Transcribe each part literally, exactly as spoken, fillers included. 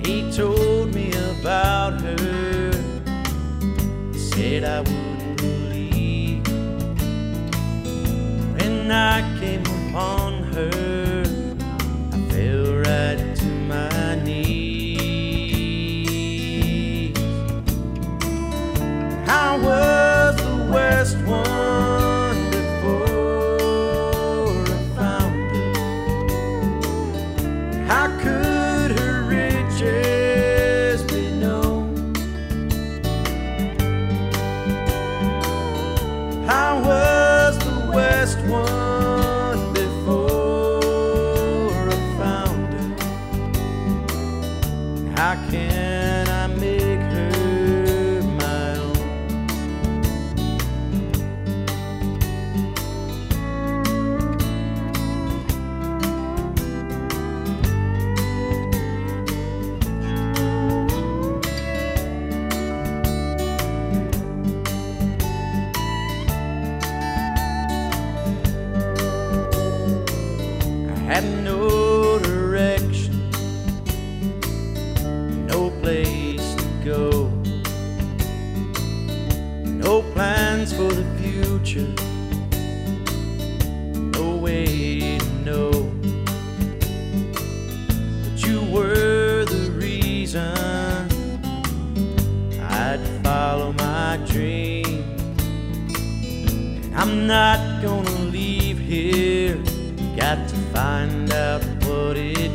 He told me about her, said I wouldn't believe. When I came upon her, I fell right to my knees. How was the West one before I found her? How could her riches be known? How was the West one before I found her? How can I make her my own? I had no direction, no place to go, no plans for the future, no way to know. But you were the reason I'd follow my dream. And I'm not gonna leave here, got to find out what it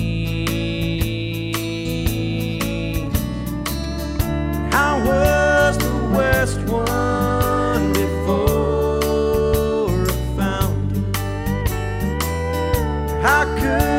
means. How was the West one before I found her? How could